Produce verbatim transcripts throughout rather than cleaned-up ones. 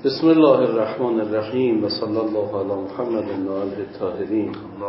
بسم الله الرحمن الرحیم و صلی الله علی محمد و آله الطاهرین.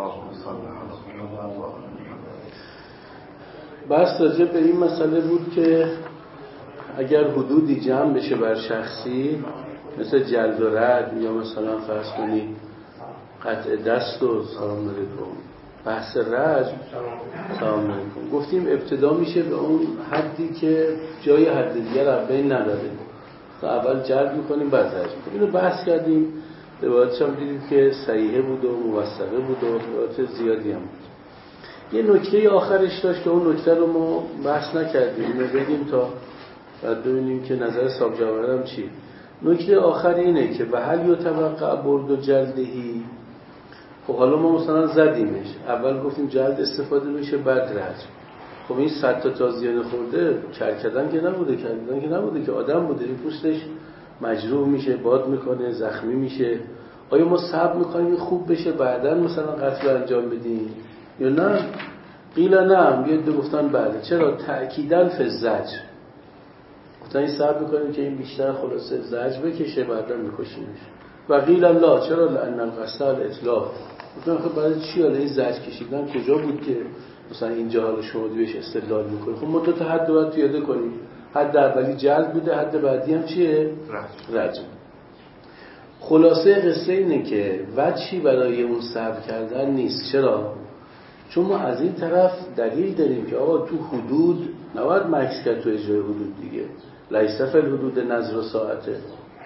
بحث راجع به این مسئله بود که اگر حدودی جمع بشه بر شخصی مثل جلد و رد یا مثلا فرض کنید قطع دست و سلام علیکم، بحث رجم سلام علیکم، گفتیم ابتدا میشه به اون حدی که جای حد دیگر از بین نداره، اول جلد میکنیم بعد رجم میکنیم. اینو بحث کردیم، روایاتش هم دیدیم که صحیحه بود و موثقه بود و روایات زیادی هم بود. یه نکته آخرش داشت که اون نکته رو ما بحث نکردیم، اینو بگیم تا بعد ببینیم که نظر صاحب جواهر هم چیه. نکته آخر اینه که به هل یتوقع برد و جلدهی، خب حالا ما مثلا زدیمش، اول گفتیم جلد استفاده میشه بعد رجم. خب این صد تا تازیانه خورده کرکدن که نبوده، کرکدن که نبوده که آدم بوده، این پوستش مجروح میشه، باد میکنه، زخمی میشه. آیا ما صبر میکنیم خوب بشه بعداً مثلا قتل انجام بدیم یا نه؟ قیل نه، یه دو گفتن بله. چرا؟ تأکیداً فی الزجر، گفتن این صبر میکنیم که این بیشتر خلاصه زجر بکشه بعداً میکشیمش. و قیل لا، چرا؟ لأن القصد الاطلاق، گفتن خب برای چی حالا این زجر کشیدن کجا بود که مثلا اینجا حالا شما دیوش استدلال میکنید؟ خب ما دو تا حد باید پیاده کنیم، حد اولی جلد بوده، حد بعدی هم چیه؟ رجم. خلاصه قصه اینه که وجهی برای اون صبر کردن نیست. چرا؟ چون ما از این طرف دلیل داریم که آقا تو حدود نباید مکث کرد، تو اجرای حدود دیگه لیس فی الحدود نظر و ساعته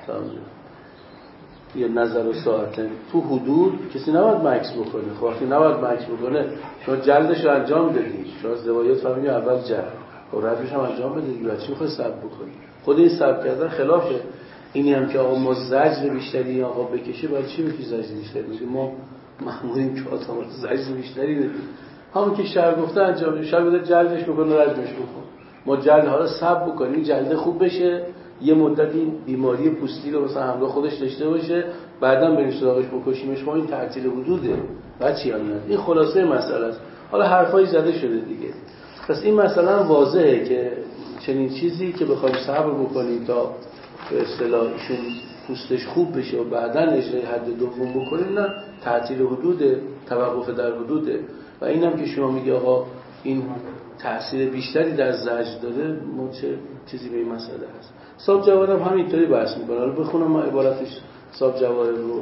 یا نظر و ساعته، تو حدود کسی نباید مکث بکنه. خب وقتی نباید مکث بکنه شما جلدش رو انجام بدید، شما از روایات فهمیدید اول جلد، خب رجمش هم انجام بدید، بعد چی میخوای صبر بکنی؟ خود این صبر کردن خلافه. اینی هم که آقا ما زجر بیشتری آقا بکشه، بعد چی بکشه زجر بیشتری؟ میگه ما مأموریم که آقا زجر بیشتری بدیم، همون که شهر گفته انجام بدید، شهر بده جلدش بکنه رجمش بکن. ما جلد حالا صبر بکنیم جلد خوب بشه، یه مدتی بیماری پوستی رو مثلا همراه خودش داشته باشه، بعداً بریم سراغش بکشیمش. ما این تعطیل حدوده، بعد چی هم نداره. این خلاصه مسئله است. حالا حرفای زده شده دیگه، پس این مثلا واضحه که چنین چیزی که بخوایم صبر بکنیم تا به اصطلاح ایشون پوستش خوب بشه و بعداً اجرای حد دوم بکنیم، نه، تعطیل حدوده، توقف در حدوده. و اینم که شما میگی آقا این تأثیر بیشتری در زجر داره، ما چه چیزی به این مسئله هست؟ صاحب جواهر هم همینطوری بحث میکنه. حالا بخونم ما عبارتش صاحب جواهر رو.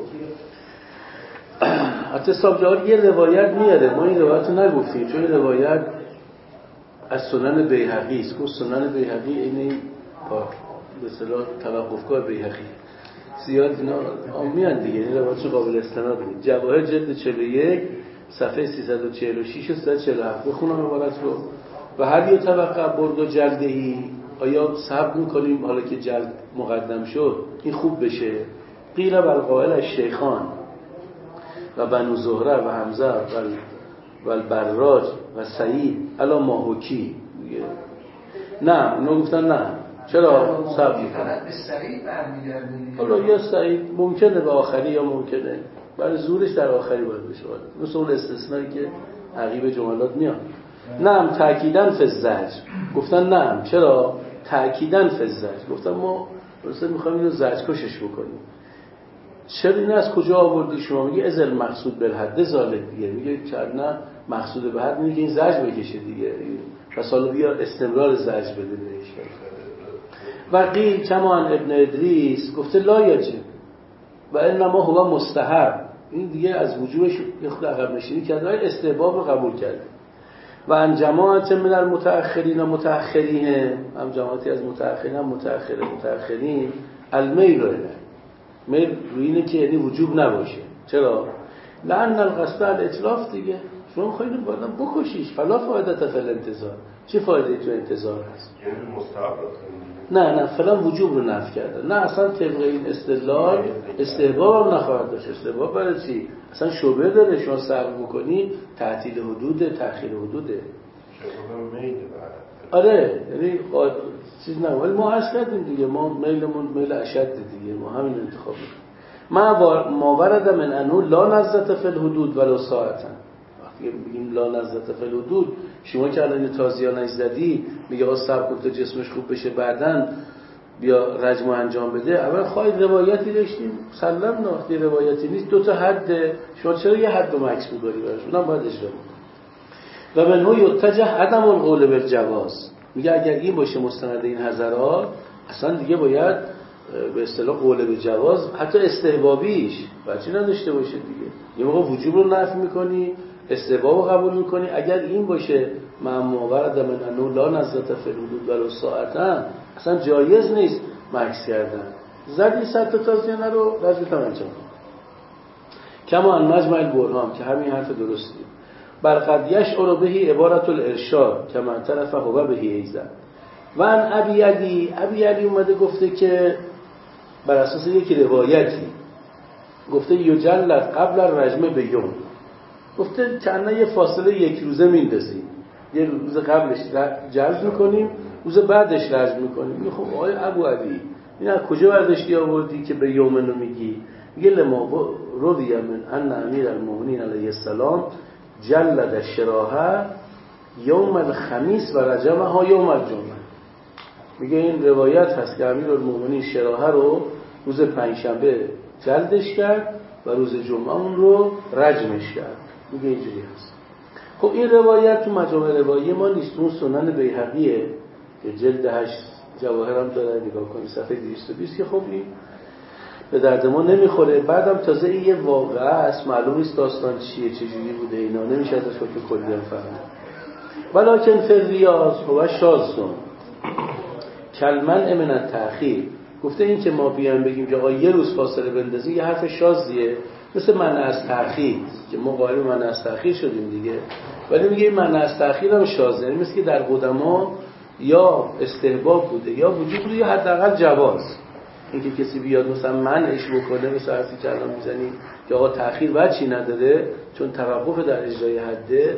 حتی صاحب جواهر یه روایت میاره، ما این روایت رو نگفتیم چون این روایت از سنن بیهقی است. گفت سنن بیهقی اینه به اصطلاح توقفگاه بیهقی، زیاد اینا آمیان دیگه، این روایتش قابل استناد بود. جواهر جلد چهل و یک صفحه سیصد و چهل و شش و سیصد و چهل و هفت. بخونم عبارت رو. و هل یتوقع برد و جلدهی، آیا صبر میکنیم حالا که جلد مقدم شد این خوب بشه؟ قیل بالقائل الشیخان و بنو زهره و حمزه و البراج و سعید الا ماحوکی. نه، اونا گفتن نه. چرا صبر میکنن؟ به سعید برمیگردیم. حالا یا سعید ممکنه به آخری یا ممکنه برای زورش در آخری باید بشه، مثل اون استثنایی که عقیب جملات میاد. نعم تأکیداً فی الزجر، گفتن نعم. چرا؟ تأکیداً فی الزجر، گفتن ما درسته میخوایم اینو زجر کشش بکنیم. چرا این از کجا آوردی شما؟ میگه ازل مقصود بالحد ظالم دیگه، میگه چرا نه مقصود به حد میگه این زجر بکشه دیگه، پس حالا بیا استمرار زجر بده بهش. و قیل کما ابن ادریس گفته لا یجب و انما هو مستحب، این دیگه از وجوبش خود عقب نشینی کرده، استحباب رو قبول کرده. و ان جماعت من المتأخرین و متأخرین، هم جماعتی از متأخرین هم متأخر متأخرین المیل رو میل روی اینه که یعنی وجوب نباشه. چرا؟ لأن القصد الاتلاف دیگه، شما می‌خواید بعداً بکشیش، فلا فایده فی الانتظار، چه فایده تو انتظار هست؟ یعنی مستحب نه نه فلان وجوب رو نفی کرده، نه اصلا طبق این استدلال استحباب هم نخواهد داشت. استحباب برای چی؟ اصلا شبه داره، شما صبر بکنی تعطیل حدوده، تأخیر حدوده. آره یعنی چیز نه، ولی ما عرض کردیم دیگه، ما میلمون میل اشد دیگه، ما همین انتخاب میکنیم. ما ما ورد من انه لا نزدت فی الحدود ولو ساعتا، وقتی میگیم لا نزدت فی الحدود، شما که الان تازیانش زدی میگه آقا صبر کن تا جسمش خوب بشه بعدن بیا رجم انجام بده. اول خواهید روایتی داشتیم سلام ناختی روایتی نیست، دو تا حد، شما چرا یه حد رو مکس می‌گاری براش؟ اونم باید اجرا کنید. و منو یتجه عدم القول بالجواز، میگه اگر این باشه مستند این حضرات اصلا دیگه باید به اصطلاح قول به جواز حتی استحبابیش بچه نداشته باشه دیگه. یه موقع وجوب رو نفی میکنی، استحباب رو قبول میکنی. اگر این باشه معما ورد من انه لا نزلت فی الحدود ولا ساعتا، اصلا جایز نیست مکس کردن. زدی صد تا تازیانه رو رجمت هم انجام کما ان مجمع البرهان، که همین حرف درستی. بل قد یشعر به عبارت الارشاد که من طرفه هو به ایزن. و ان ابی علی، ابی علی اومده گفته که بر اساس یک روایتی گفته یجلد قبل الرجم به یوم، گفته کنه یه فاصله یک روزه میندازیم، یه روز قبلش جلد میکنیم، روز بعدش رجم میکنیم. میگه خب آقای ابو علی این از کجا برداشتی آوردی که به یوم رو میگی؟ میگه لما روی من ان امیر المؤمنین علیه السلام جلد الشراحه یوم الخمیس و رجمها یوم الجمعه. میگه این روایت هست که امیرالمومنین شراحه رو روز پنجشنبه جلدش کرد و روز جمعه اون رو رجمش کرد. میگه اینجوری هست. خب این روایت تو مجامع روایی ما نیست، اون سنن بیهقیه که جلد هشت جواهر هم داره، نگاه کنید صفحه دویست و بیست، که خب این به درد ما نمیخوره. بعدم تازه این یه واقعه است، معلوم نیست داستان چیه چجوری بوده، اینا نمیشه ازش حکم کلی هم فهمید. ولکن فی ریاض هو شاذ کلمن من التأخیر، گفته این که ما بیان بگیم که آقا یه روز فاصله بندازیم یه حرف شاذیه، مثل منع از تأخیر که ما قائل به منع از تأخیر شدیم دیگه. ولی میگه منع از تأخیر هم شاذه، یعنی مثل که در قدما یا استحباب بوده یا وجود بوده یا حداقل جواز. اینکه کسی بیاد مثلا منعش بکنه، مثل حرفی که الان میزنیم که آقا تأخیر وجهی نداره چون توقف در اجرای حده،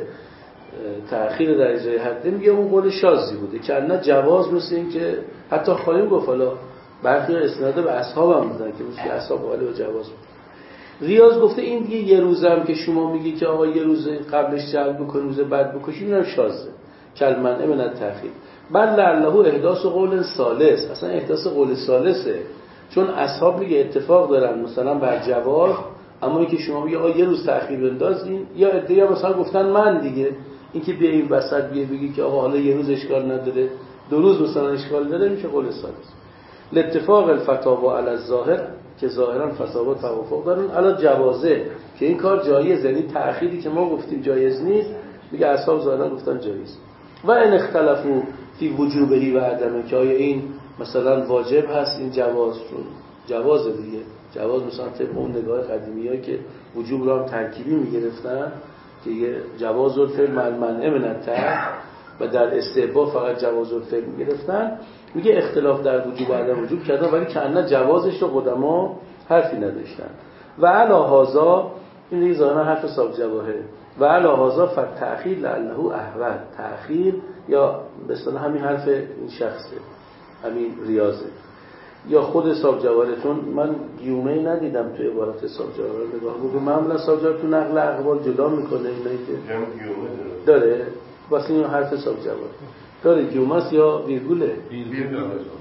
تأخیر در اجرای حده، میگه اون قول شاذی بوده که نه جواز، مثل این که حتی خواهیم گفت حالا برخی استناده به اصحاب هم بودن که مثل اصحاب قائل به جواز بود. ریاض گفته این دیگه یه روزم که شما میگی که آقا یه روز قبلش جلب بکنی روز بعد بکشی، اینم شاذه کلمن من التأخیر. بل لعله احداث قول ثالث، اصلا احداث قول ثالثه، چون اصحاب میگه اتفاق دارن مثلا بر جواز، اما اینکه شما میگه آقا یه روز تأخیر بندازین، یا ادعا مثلا گفتن من دیگه اینکه بیا این وسط بیا بگی که آقا حالا یه روز اشکال نداره دو روز مثلا اشکال داره، میشه قول ثالث. لاتفاق الفتاوا علی الظاهر، که ظاهرا فتاوا توافق دارن علی جوازه، که این کار جایز، یعنی تأخیری که ما گفتیم جایز نیست میگه اصحاب ظاهرا گفتن جایز. و ان اختلفوا فی وجوبه و عدمه، که آیا این مثلا واجب هست این جواز، چون جواز دیگه جواز مثلا طبق اون نگاه قدیمی‌ها که وجوب رو هم ترکیبی میگرفتن که یه جواز الفعل منع من الترک و در استحباب فقط جواز الفعل میگرفتن. میگه اختلاف در وجوب و عدم وجوب کردن ولی که نه جوازش رو قدما حرفی نداشتن. و علی هذا، این دیگه ظاهرا حرف صاحب جواهر، و علی هذا فتأخیر لعله احوط، تأخیر یا به اصطلاح همین حرف این شخصه، همین ریاضه یا خود صاحب جواهر، چون من گیومه‌ای ندیدم تو عبارت صاحب جواهر. نگاه بگو معمولا صاحب جواهر تو نقل اقوال جدا میکنه اینایی که داره، واسه این حرف صاحب جواهر داره گیومه است یا ویرگوله؟ ویرگوله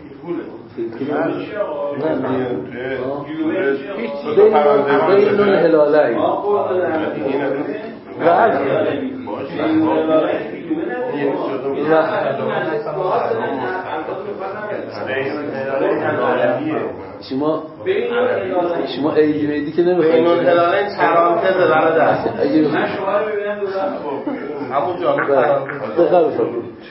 نه نه بین الهلالین شما شما ایدی میدی که نمیخواید بین الهلالین پرانتز برادر من شما رو ببینم همون جا بخیر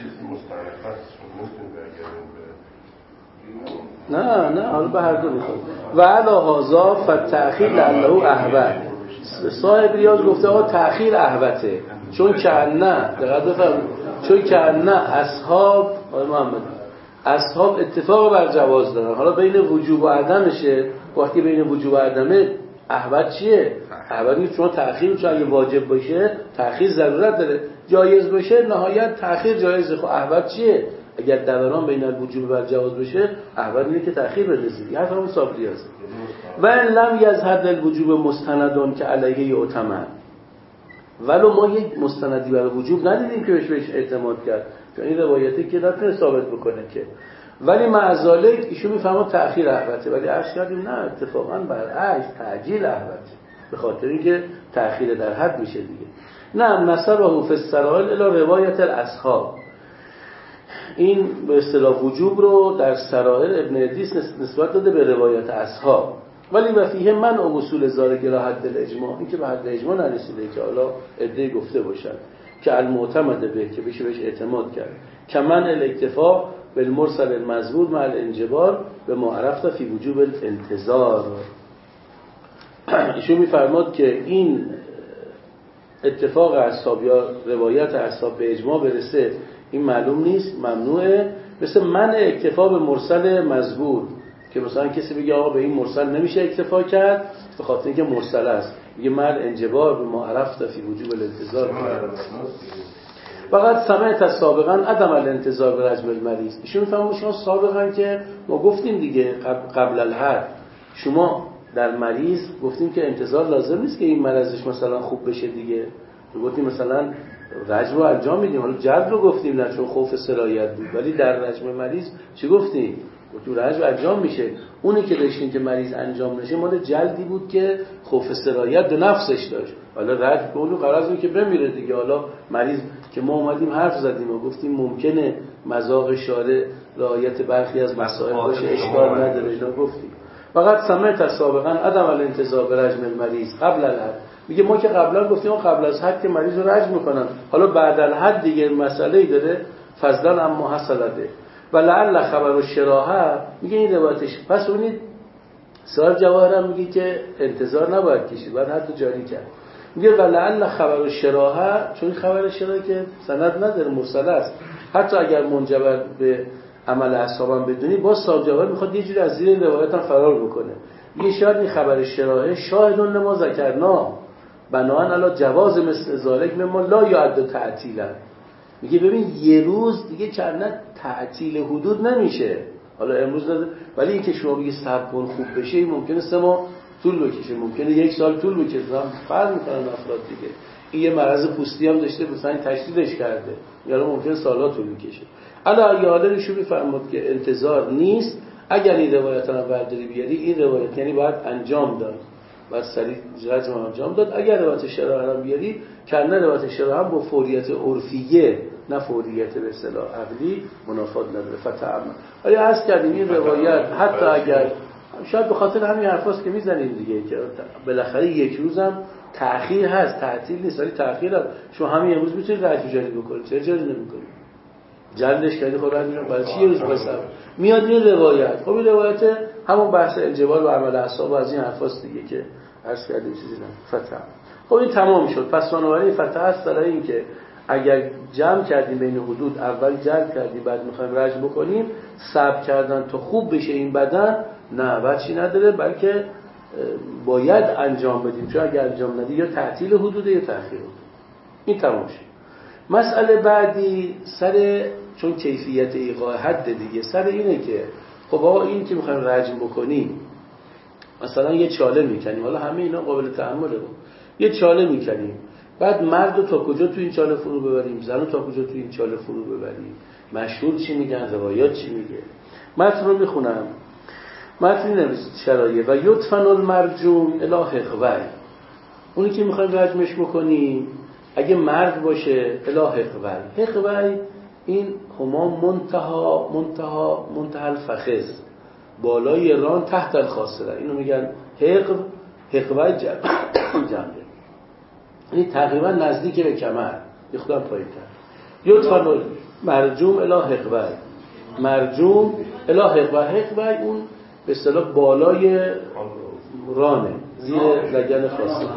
نه نه حالا به هر دو میخواد. و علی هذا فتأخیر لعله احوط، صاحب ریاض گفته آقا تأخیر احوطه، چون که نه دقیق بفرمایید، چون که نه اصحاب آقای محمد اصحاب اتفاق بر جواز دارن. حالا بین وجوب و عدمشه، وقتی بین وجوب و عدمه احوط چیه؟ احوط نیست، چون تأخیر چون اگه واجب باشه تأخیر ضرورت داره، جایز باشه نهایت تأخیر جایزه. خب احوط چیه؟ اگر دوران بین الوجوب و جواز بشه احوط اینه که تأخیر بندازی، حرف همون صابری هست. و ان لم یزهد الوجوب مستندون که علیه یعتمد، ولو ما یک مستندی برای وجوب ندیدیم که بهش بهش اعتماد کرد، چون این روایتی که نتونه ثابت بکنه که ولی معذالک ایشون میفهمه تأخیر احوته، ولی عرض کردیم نه اتفاقا برعکس تأجیل احوته، به خاطر اینکه تأخیر در حد میشه دیگه. نه نسبه فی السرائر الی روایت الاصحاب، این به اصطلاح وجوب رو در سرائر ابن ادریس نسبت داده به روایت اصحاب. ولی و فیه من او وصول زارگ الی حد الاجماع، این که به حد اجماع نرسیده که حالا عده گفته باشن که المعتمد به که بشه بهش اعتماد کرد، کمن الاکتفا بالمرسل المذکور مع الانجبار به ما عرفت فی وجوب الانتظار. ایشون میفرماد که این اتفاق اصحاب یا روایت اصحاب به اجماع برسه این معلوم نیست، ممنوعه، مثل من اکتفا به مرسل مذکور که مثلا کسی بگه آقا به این مرسل نمیشه اکتفا کرد به خاطر اینکه مرسل است، میگه من انجبار به ما عرفت فی وجوب الانتظار. فقط سمعت سابقا عدم الانتظار به رجم المریض. ایشون میفهمون شما سابقا که ما گفتیم دیگه قبل الحد شما در مریض گفتیم که انتظار لازم نیست که این مرضش مثلا خوب بشه دیگه، گفتیم مثلا رجم رو انجام میدیم، حالا جلد رو گفتیم نه چون خوف سرایت بود، ولی در رجم مریض چی گفتیم؟ تو رجم انجام میشه، اونی که داشتیم که مریض انجام نشه مال جلدی بود که خوف سرایت به نفسش داشت، حالا رجم به اونو قرار این که بمیره دیگه. حالا مریض که ما اومدیم حرف زدیم و گفتیم ممکنه مذاق شارع رعایت برخی از مسائل باشه اشکال نداره، اینا گفتیم. فقط سمعت سابقا عدم الانتظار به رجم المریض قبل الحد، میگه ما که قبلا گفتیم قبل از حد که مریض رو رجم میکنن، حالا بعد الحد دیگه مسئله‌ای داره فضلا اما حصلته و لعل خبر الشراحه، میگه این روایتش. پس اونید صاحب جواهر هم میگه که انتظار نباید کشید، باید حد جاری کرد. میگه و لعل خبر الشراحه، چون خبر شراحه که سند نداره مرسل است، حتی اگر منجبر به عمل اصحابم بدونی باز صاحب جواهر میخواد یه جوری از زیر روایت هم فرار بکنه. میگه شاید این خبر شراحه شاهدون لما ذکرنا بناهن علی جواز مثل ذالک مما لا یعد تعطیلا. میگه ببین یه روز دیگه چندت تعطیل حدود نمیشه، حالا امروز داده، ولی این که شما بگی صبر کن خوب بشه این ممکنه سه ماه طول بکشه، ممکنه یک سال طول بکشه، هم فرق میکنن افراد دیگه. این یه مرض پوستی هم داشته مثلا این تشدیدش کرده، یا ممکنه سالها طول بکشه. الا یاله ایشون میفرماد که انتظار نیست. اگر این روایت رو برداری بیاری این روایت یعنی باید انجام داد، باید سریع رجم انجام داد. اگر روایت شرع هم بیاری کنه روایت شرع هم با فوریت عرفیه نه فوریت به اصطلاح عقلی منافات نداره. فتعمل ولی عرض کردیم این روایت حتی اگر شاید به خاطر همین حرفاست که میزنیم دیگه که بالاخره یک روزم تأخیر هست، تعطیل نیست، ولی تأخیر هست. شما همین امروز میتونید رجم جاری بکنید، چرا جاری نمی‌کنید؟ جلدش کردی خب رد میشون برای چی یه روز بسر میاد این روایت. خب این روایت همون بحث الجبال و عمل اصحاب و از این حرفاست دیگه که عرض کردیم چیزی نه فتح. خب این تمام شد. پس بنابراین فتح است برای این که اگر جمع کردیم بین حدود اول جلد کردیم بعد میخوایم رجم بکنیم صبر کردن تا خوب بشه این بدن نه بچی نداره، بلکه باید انجام بدیم، چون اگر انجام ندی یا تعطیل حدوده یا تأخیر حدود. این تمام شد. مسئله بعدی سر چون کیفیت ایقاع حد دیگه سر اینه که خب آقا این که میخوایم رجم بکنیم مثلا یه چاله میکنیم، حالا همه اینا قابل تحمله بود، یه چاله میکنیم بعد مرد رو تا کجا تو این چاله فرو ببریم، زن رو تا کجا تو این چاله فرو ببریم، مشهور چی میگن، روایات چی میگه. متن رو میخونم. متن نویسید شرایع و یدفن المرجوم الی حقوی، اونی که میخوایم رجمش بکنیم اگه مرد باشه الی حقوی. حقوی این هما منتها منتها منتها الفخذ، بالای ران تحت الخاصره، اینو میگن حقو. حقوی جنبه این تقریبا نزدیک به کمر، یه خودم پایین کرد. یدفن مرجوم الی حقوی، مرجوم الی حقوی. حقوی اون به اصطلاح بالای رانه زیر لگن خاصره.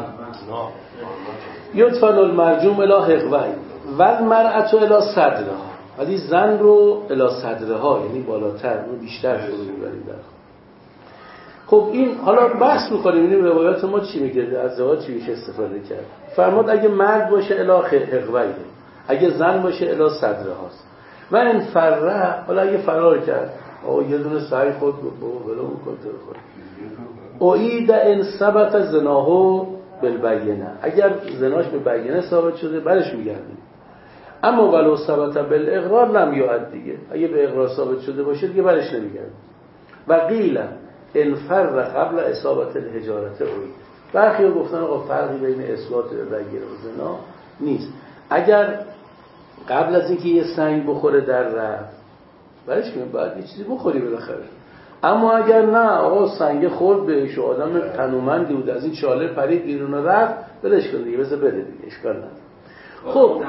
یدفن المرجوم الی حقوی و المرأة الی صدرها، ولی زن رو الی صدرها یعنی بالاتر رو بیشتر فرو میبریم در. خب این حالا بحث میکنیم این روایات ما چی میگه، از زواج چی میشه استفاده کرد. فرمود اگه مرد باشه الی حقوی، اگه زن باشه الی صدرهاست. و این فرح، حالا اگه فرار کرد آقا یه دونه سعی خود بابا بلا میکنه خود اوید ان ثبت زناهو بالبینه، اگر زناش به بینه ثابت شده برش میگردیم. اما ولو ثبت بالاقرار لم یعد دیگه، اگه به اقرار ثابت شده باشه دیگه برش نمیگرد. و قیل انفر قبل اصابت الحجارت اوی، برخی ها گفتن آقا فرقی بین اثبات رگیر و زنا نیست، اگر قبل از اینکه یه سنگ بخوره در رفت برش کنیم باید یه چیزی بخوری بالاخره. اما اگر نه آقا سنگ خورد بهش و آدم تنومندی بود از این چاله پرید بیرون رفت بلش کن دیگه، بذار بده دیگه، اشکال نداره. خب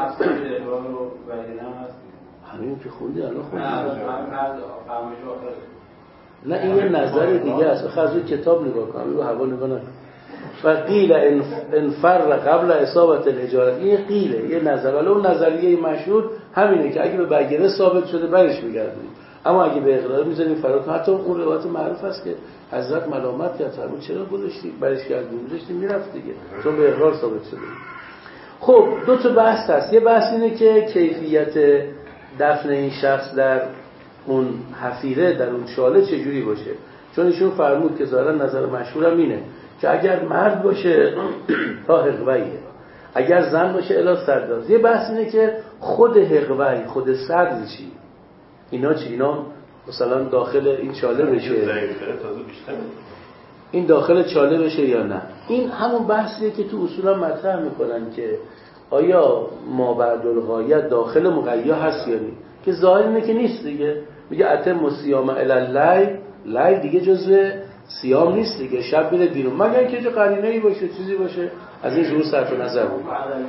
همین که خوندی الان خوندی نه این یه نظر دیگه است، بخواه از کتاب نگاه کنم رو هوا نگاه نکنم. و قیل انفر قبل اصابت الحجارت، این قیله یه نظر، ولی اون نظریه مشهور همینه که اگه به بگیره ثابت شده برش میگردیم، اما اگه به اقرار میذاریم فراتون. حتی اون روایت معروف است که حضرت ملامت کرد فرمود چرا گذاشتی برش کردیم، گذاشتی میرفت دیگه چون به اقرار ثابت شده. خب دو تا بحث هست. یه بحث اینه که کیفیت دفن این شخص در اون حفیره، در اون شاله چجوری باشه، چون ایشون فرمود که ظاهرا نظر مشهورم اینه که اگر مرد باشه تا حقویه، اگر زن باشه الی صدراز. یه بحث اینه که خود حقوی خود صدر چی، اینا چی، اینا مثلا داخل این چاله بشه، این داخل چاله بشه یا نه. این همون بحثیه که تو اصولا مطرح میکنن که آیا ما بعد الغایه داخل مغیا هست یا نی، که ظاهر اینه که نیست دیگه. میگه اتم الصیام الی اللیل، لیل دیگه جزء صیام نیست دیگه، شب میره بیرون، مگر که چه قرینه‌ای باشه چیزی باشه از این جور صرف نظر بود.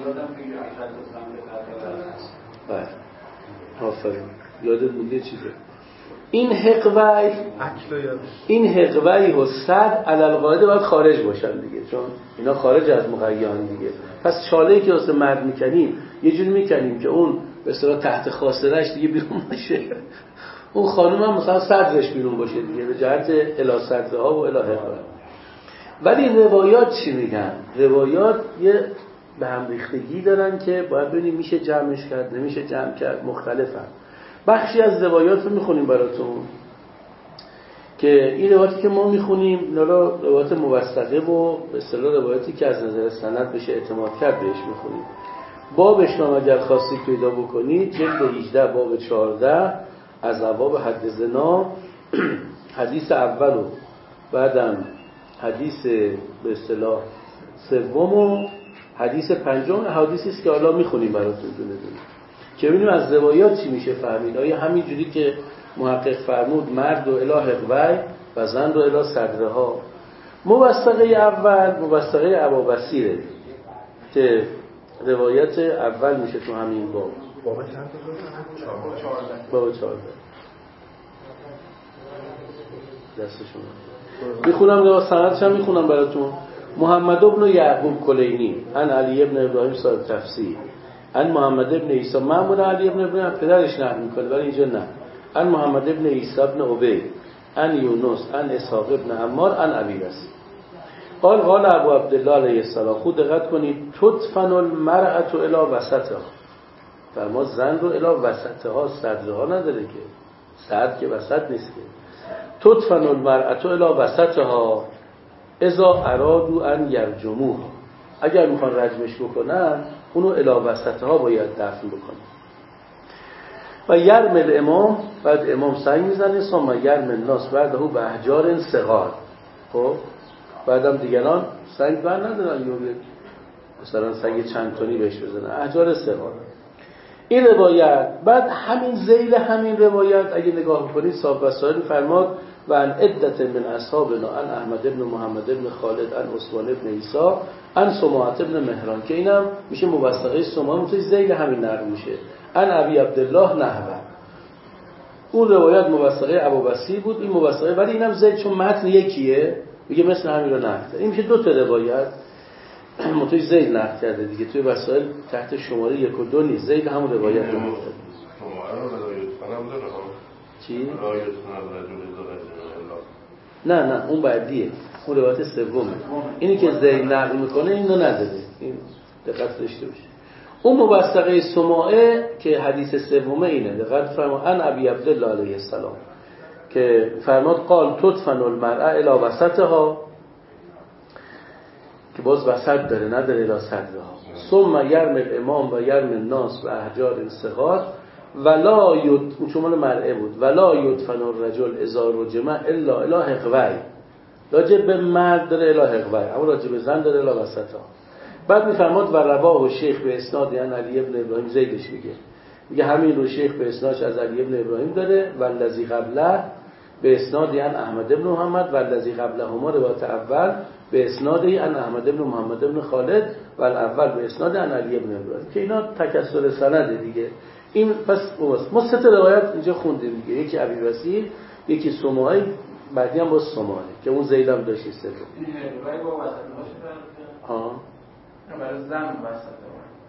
بله آفرین، یادت مونده چیزه. این حقوی این حقوی و صد علی القاعده باید خارج باشن دیگه، چون اینا خارج از مغیان دیگه. پس چاله‌ای که واسه مرد میکنیم یه جوری میکنیم که اون به اصطلاح تحت خاصرش دیگه بیرون باشه، اون خانم هم مثلا صدرش بیرون باشه دیگه، به جهت الی صدرها و الی حقوی. ولی روایات چی میگن؟ روایات یه به هم ریختگی دارن که باید ببینیم میشه جمعش کرد نمیشه جمع کرد، مختلفن. بخشی از روایات رو میخونیم براتون که این روایاتی که ما میخونیم اینا رو روایات موثقه و به اصطلاح روایاتی که از نظر سند بشه اعتماد کرد بهش میخونیم. بابش نام اگر خواستید پیدا بکنید جلد هجده باب چهارده از ابواب حد زنا، حدیث اول و بعدم حدیث به اصطلاح سوم و حدیث پنجم، حدیثی است که حالا میخونیم براتون دونه دونه که ببینیم از روایات چی میشه فهمید. آیا همین جوری که محقق فرمود مرد و الی حقوی و زن رو الی صدرها. موثقه اول موثقه ابوبصیره که روایت اول میشه تو همین باب. باب چند تا؟ باب چهارده. دستشون میخونم رو سندش هم میخونم براتون. محمد ابن یعقوب کلینی ان علی ابن ابراهیم صاحب تفسیر ان محمد ابن عیسی، معمول علی ابن ابراهیم پدرش نقل میکنه ولی اینجا نه، ان محمد ابن عیسی ابن عبید ان یونس ان اسحاق ابن عمار ان ابی بصیر قال قال ابو عبدالله علیه السلام. خود دقت کنید، تدفن المرأة الی وسطها، فرما زن رو الی وسطها، صدرها نداره که، صدر که وسط نیست که. تدفن المرأة الی وسطها اذا ارادوا ان یرجموها، اگر میخوان رجمش بکنن اونو الی وسطها باید دفن بکنن. و یرمل امام، بعد امام سنگ میزنه، ثم یرمل الناس بعده به احجار صغار. خب بعدم دیگران سنگ بر ندارن، یا مثلا سنگ چند تونی بهش بزنن، احجار صغار. این روایت بعد همین ذیل همین روایت اگه نگاه کنید صاحب وسائل فرماد و ان عدت من اصحابنا ان احمد ابن محمد ابن خالد ان عثمان ابن عیسی ان سماعت ابن مهران، که اینم میشه موثقه سماعت، توی ذیل همین نقل میشه ان ابی عبدالله نحوه. اون روایت موثقه ابوبصیر بود، این موثقه، ولی اینم ذیل چون متن یکیه میگه مثل همین رو نقل کرده. این میشه دو تا روایت متوی ذیل نقل کرده دیگه، توی وسائل تحت شماره یک و دو نیست، ذیل همون روایت رو نقل کرده. چی؟ نه نه اون بعدیه، اون روایت سومه. اینی که ذیل نقل میکنه اینو نداره، این دقت داشته باشه. اون موثقه سماعه که حدیث سومه اینه، دقت فرما ان ابی عبدالله علیه السلام که فرماد قال تدفن المرأة الی وسطها که باز وسط داره نداره الی صدرها. ثم یرم الامام و یرم الناس و احجار الصغار ولا ید اون چون مال مرعه بود ولا یدفن الرجل اذا رجم الا الی حقوی. راجع به مرد داره الی حقوی، اما راجع به زن داره الی وسطها. بعد میفرماد و رواه شیخ به اسناد یعنی علی ابن ابراهیم زیدش میگه میگه همین رو شیخ به اسنادش از علی ابن ابراهیم داره و الذی قبله به اسناد یعنی احمد ابن محمد و الذی قبلهما روایت اول به اسناد یعنی احمد ابن محمد ابن خالد و الاول به اسناد یعنی علی ابن ابراهیم که اینا تکسر سنده دیگه. این پس ما سه تا روایت اینجا خوندیم دیگه، یکی ابی وسیل، یکی سماعی، بعدی هم با سماعی که اون زید هم داشت سه تا. این روایت با وسط باشه ها برای زن وسط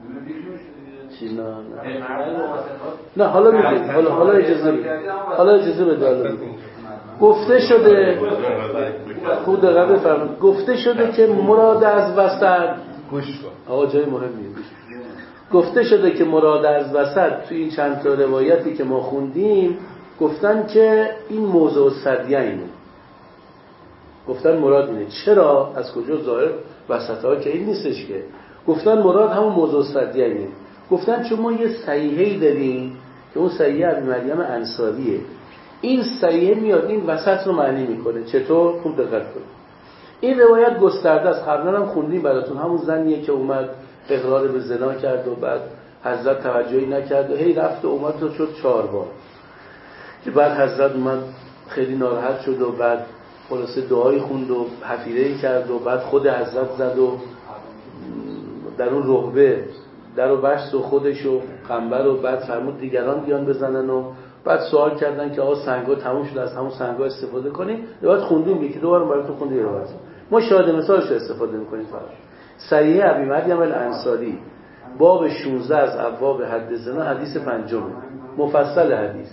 چی نه نه نه حالا میگیم حالا حالا اجازه بده حالا اجازه بده حالا گفته شده خود دقیقه بفرمایید گفته شده که مراد از وسط گوش کن آقا جای مهمیه گوش گفته شده که مراد از وسط توی این چند تا روایتی که ما خوندیم گفتن که این موضوع صدیه اینه، گفتن مراد اینه. چرا؟ از کجا ظاهر وسط ها که این نیستش که گفتن مراد همون موضوع صدیه اینه. گفتن چون ما یه صحیحه‌ای داریم که اون صحیحه ابی مریم انصاریه، این صحیحه میاد این وسط رو معنی میکنه. چطور؟ خوب دقت کنید. این روایت گسترده است، قبلا هم خوندیم براتون، همون زنیه که اومد اقرار به زنا کرد و بعد حضرت توجهی نکرد و هی رفت و اومد تا شد چهار بار که بعد حضرت اومد خیلی ناراحت شد و بعد خلاصه دعایی خوند و حفیره‌ای کرد و بعد خود حضرت زد و در اون رهبه در و بست و خودش و قنبر و بعد فرمود دیگران بیان بزنن و بعد سوال کردن که آقا سنگا تموم شده از همون سنگا استفاده کنیم. روایت خوندیم یکی دو بار براتون خوندیم روایت. ما شاهد مثالش رو استفاده می‌کنیم فقط. صحیح ابی مریم الانصاری باب شانزده از ابواب حد زنا حدیث پنجم مفصل حدیث.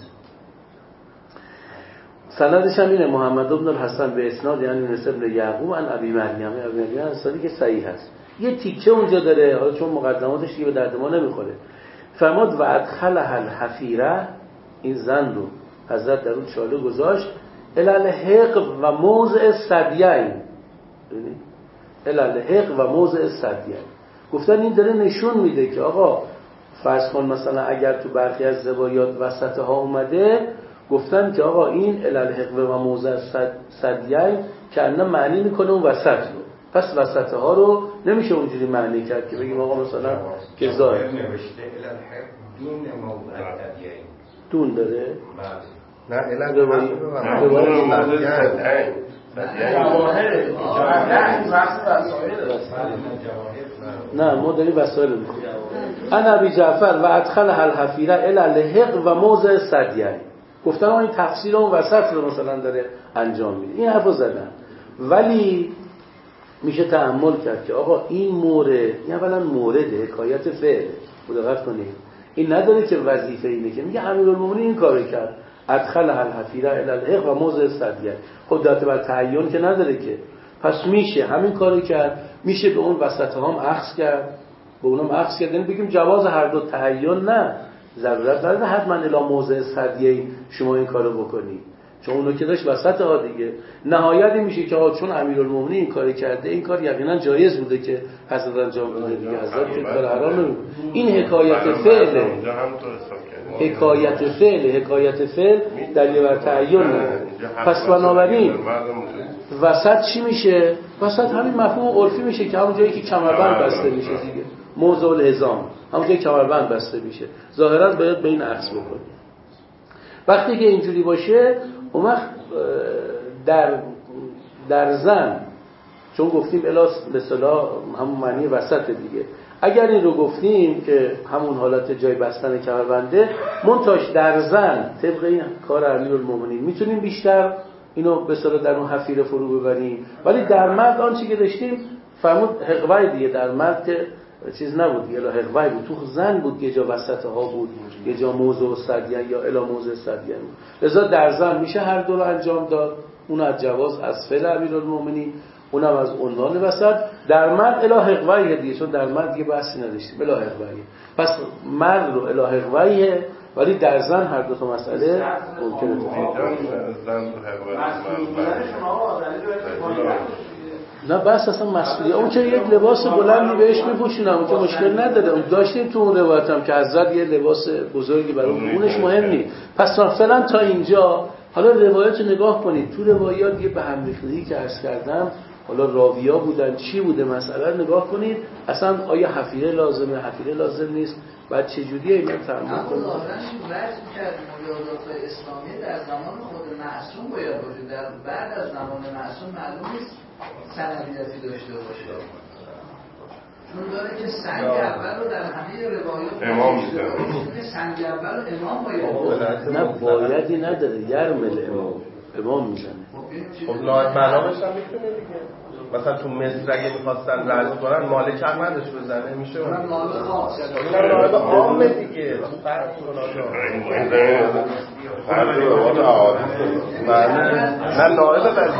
سندش هم اینه محمد بن الحسن به اسناد یعنی نسب ابن یعقوب عن ابی مریم ابی مریم الانصاری که صحیح است. یه تیکه اونجا داره حالا چون مقدماتش دیگه به درد ما نمیخوره. فرمود و ادخلها الحفیره، این زن رو حضرت در اون چاله گذاشت الالحق و موضع صدیین، ببینید الالحق و موضع صدیین. گفتن این داره نشون میده که آقا فرض کن مثلا اگر تو برخی از روایات وسط ها اومده گفتن که آقا این الالحق و موضع صدیین که انه معنی میکنه اون وسط رو، پس وسط ها رو نمیشه اونجوری معنی کرد که بگیم آقا مثلا که ظاهر نوشته الالحق دون موضع صدیین دون داره نه الالحق و موضع صدیین نه ما داریم وسایل میکنیم. انا ابی جعفر و ادخلها الحفیره الالحق و موضع صدیین. گفتن این تفسیر اون وسط رو مثلا داره انجام میده. این حرفو زدن ولی میشه تأمل کرد که آقا این مورد این اولا مورد حکایت فعل دقت کنید، این نداره که وظیفه اینه که میگه امیرالمومنین این کارو کرد ادخلها الحفیره الالحق و موضع صدیین. خب داده بر تعین که نداره که، پس میشه همین کارو کرد، میشه به اون وسط هم اخذ کرد، به اونم اخذ کرد. یعنی بگیم جواز هر دو تعین نه، ضرورت نداره حتما الی موضع صدیین شما این کارو بکنی، چون اونو که داشت وسط ها دیگه. نهایتی میشه که آقا چون امیرالمومنین این کاری کرده این کار یقینا جایز بوده که حضرت انجام بده دیگه، حضرت که کار حرام نمیکنه. این حکایت فعله، حکایت فعل حکایت فعل دلیل بر تعین نداره. پس بنابراین وسط چی میشه؟ وسط همین مفهوم عرفی میشه که همون جایی که کمربند بسته میشه دیگه، موضع الحزام، همون جایی کمربند بسته میشه، ظاهرا باید به این عکس بکنی. وقتی که اینجوری باشه اون وقت در در زن، چون گفتیم الاس به اصطلاح همون معنی وسط دیگه، اگر این رو گفتیم که همون حالت جای بستن کمربنده منتاش در زن طبق این کار امیرالمومنین میتونیم بیشتر اینو به اصطلاح در اون حفیره فرو ببریم، ولی در مرد آنچه که داشتیم فرمود حقوی دیگه، در مرد که چیز نبود یا حقوی بود، تو زن بود یه جا وسط ها بود، یه جا موضع صدیین یا الی موضع صدیین بود. لذا در زن میشه هر دو رو انجام داد، اون از جواز از فعل امیرالمومنین، اونم از عنوان وسط. در مرد الی حقوی دیگه، چون در مرد دیگه بحثی نداشتیم الی حقوی، پس مرد رو الی حقوی، ولی در زن هر دو تا مسئله ممکنه. زن تو حقوی نه بس اصلا مسئولیت اون که یک لباس بلندی بهش میپوشونم اون که مشکل نداره. اون داشتیم تو اون روایت هم که حضرت یه لباس بزرگی برای اونش مهم نیست. پس فعلا تا اینجا حالا روایت رو نگاه کنید. تو روایات یه به هم ریختگی که عرض کردم، حالا راویا بودن چی بوده مسئله نگاه کنید. اصلا آیا حفیره لازمه حفیره لازم نیست، بعد چه جوریه اینا تعامل کنید. اما ظاهرا این وجه کردیم مجازات اسلامی در زمان خود معصوم باید باشه، در بعد از زمان معصوم معلوم نیست سندیتی داشته باشه، چون داره که سنگ اول رو در همه روایات امام میده، سنگ اول رو امام باید نه بایدی نداره، یرمل امام امام میزنه. خب نایب منابش هم میتونه دیگه، مثلا تو مصر اگه میخواستن رجم کنن مالک هم نداشت بزنه میشه اون نایب خاص اون نایب عامه دیگه فرق کنه. نه نایب